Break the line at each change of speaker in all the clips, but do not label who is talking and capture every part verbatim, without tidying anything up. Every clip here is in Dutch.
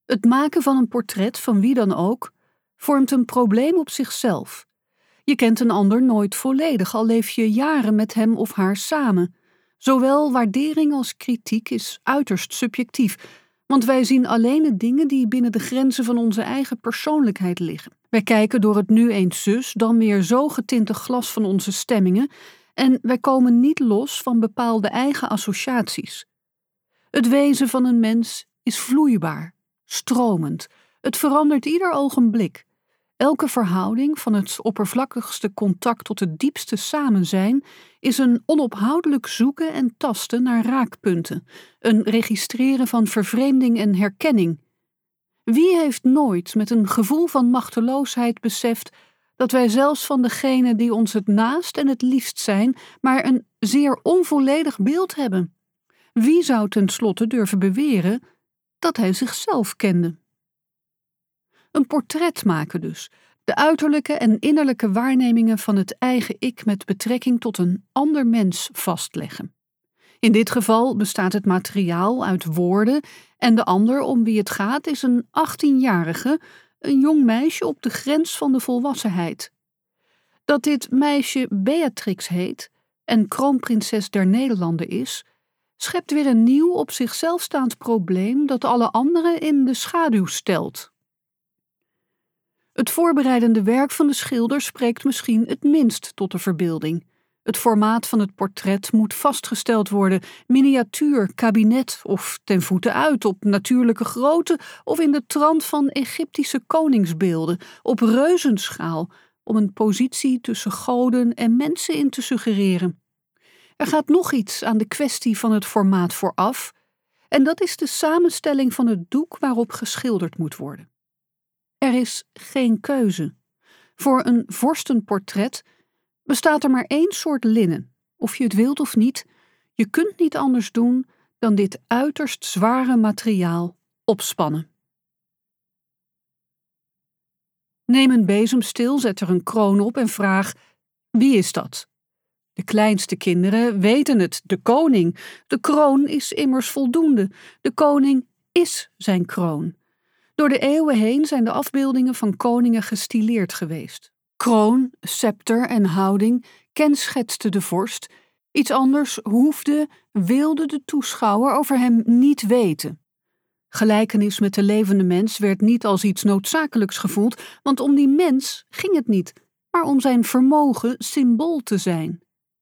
Het maken van een portret van wie dan ook vormt een probleem op zichzelf. Je kent een ander nooit volledig, al leef je jaren met hem of haar samen. Zowel waardering als kritiek is uiterst subjectief, want wij zien alleen de dingen die binnen de grenzen van onze eigen persoonlijkheid liggen. Wij kijken door het nu eens zus, dan weer zo getinte glas van onze stemmingen en wij komen niet los van bepaalde eigen associaties. Het wezen van een mens is vloeibaar, stromend. Het verandert ieder ogenblik. Elke verhouding, van het oppervlakkigste contact tot het diepste samenzijn, is een onophoudelijk zoeken en tasten naar raakpunten, een registreren van vervreemding en herkenning. Wie heeft nooit met een gevoel van machteloosheid beseft dat wij zelfs van degene die ons het naast en het liefst zijn, maar een zeer onvolledig beeld hebben? Wie zou tenslotte durven beweren dat hij zichzelf kende? Een portret maken dus, de uiterlijke en innerlijke waarnemingen van het eigen ik met betrekking tot een ander mens vastleggen. In dit geval bestaat het materiaal uit woorden en de ander om wie het gaat is een achttienjarige, een jong meisje op de grens van de volwassenheid. Dat dit meisje Beatrix heet en kroonprinses der Nederlanden is, schept weer een nieuw op zichzelf staand probleem dat alle anderen in de schaduw stelt. Het voorbereidende werk van de schilder spreekt misschien het minst tot de verbeelding. Het formaat van het portret moet vastgesteld worden, miniatuur, kabinet of ten voeten uit, op natuurlijke grootte of in de trant van Egyptische koningsbeelden, op reuzenschaal, om een positie tussen goden en mensen in te suggereren. Er gaat nog iets aan de kwestie van het formaat vooraf, en dat is de samenstelling van het doek waarop geschilderd moet worden. Er is geen keuze. Voor een vorstenportret bestaat er maar één soort linnen. Of je het wilt of niet, je kunt niet anders doen dan dit uiterst zware materiaal opspannen. Neem een bezemstil, zet er een kroon op en vraag: wie is dat? De kleinste kinderen weten het, de koning. De kroon is immers voldoende. De koning is zijn kroon. Door de eeuwen heen zijn de afbeeldingen van koningen gestileerd geweest. Kroon, scepter en houding kenschetste de vorst. Iets anders hoefde, wilde de toeschouwer over hem niet weten. Gelijkenis met de levende mens werd niet als iets noodzakelijks gevoeld, want om die mens ging het niet, maar om zijn vermogen symbool te zijn.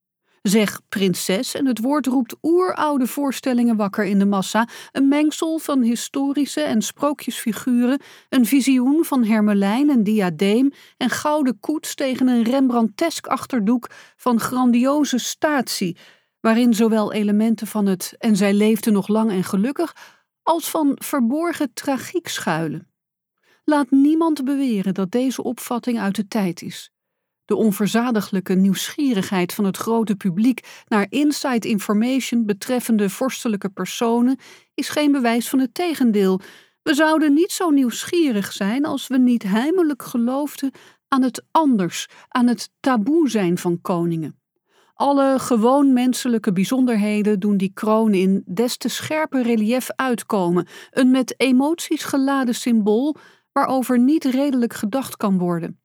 Zeg prinses en het woord roept oeroude voorstellingen wakker in de massa, een mengsel van historische en sprookjesfiguren, een visioen van hermelijn en diadeem en gouden koets tegen een Rembrandtesk achterdoek van grandioze statie, waarin zowel elementen van het en zij leefde nog lang en gelukkig, als van verborgen tragiek schuilen. Laat niemand beweren dat deze opvatting uit de tijd is. De onverzadiglijke nieuwsgierigheid van het grote publiek naar inside information betreffende vorstelijke personen is geen bewijs van het tegendeel. We zouden niet zo nieuwsgierig zijn als we niet heimelijk geloofden aan het anders, aan het taboe zijn van koningen. Alle gewoon menselijke bijzonderheden doen die kroon in des te scherper reliëf uitkomen, een met emoties geladen symbool waarover niet redelijk gedacht kan worden.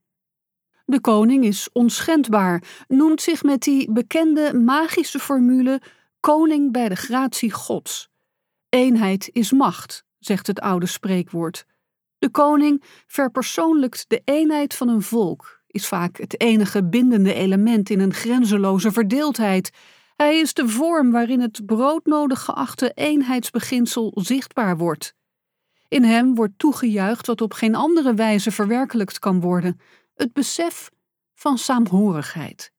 De koning is onschendbaar, noemt zich met die bekende magische formule koning bij de gratie Gods. Eenheid is macht, zegt het oude spreekwoord. De koning verpersoonlijkt de eenheid van een volk, is vaak het enige bindende element in een grenzeloze verdeeldheid. Hij is de vorm waarin het broodnodig geachte eenheidsbeginsel zichtbaar wordt. In hem wordt toegejuicht wat op geen andere wijze verwerkelijkt kan worden: het besef van saamhorigheid.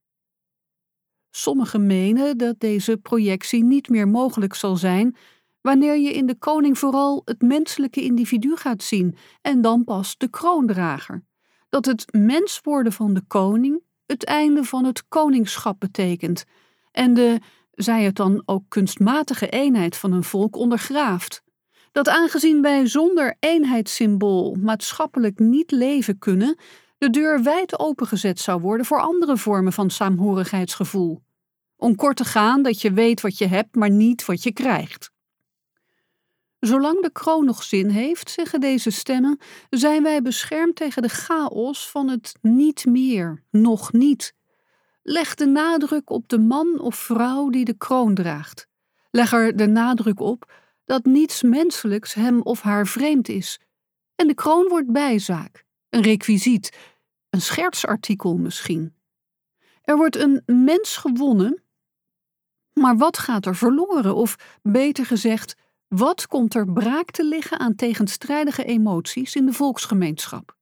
Sommigen menen dat deze projectie niet meer mogelijk zal zijn wanneer je in de koning vooral het menselijke individu gaat zien en dan pas de kroondrager. Dat het mens worden van de koning het einde van het koningschap betekent en de, zij het dan ook kunstmatige eenheid van een volk ondergraaft. Dat aangezien wij zonder eenheidssymbool maatschappelijk niet leven kunnen, de deur wijd opengezet zou worden voor andere vormen van saamhorigheidsgevoel. Om kort te gaan dat je weet wat je hebt, maar niet wat je krijgt. Zolang de kroon nog zin heeft, zeggen deze stemmen, zijn wij beschermd tegen de chaos van het niet meer, nog niet. Leg de nadruk op de man of vrouw die de kroon draagt. Leg er de nadruk op dat niets menselijks hem of haar vreemd is. En de kroon wordt bijzaak, een requisiet, een schertsartikel misschien. Er wordt een mens gewonnen, maar wat gaat er verloren? Of beter gezegd, wat komt er braak te liggen aan tegenstrijdige emoties in de volksgemeenschap?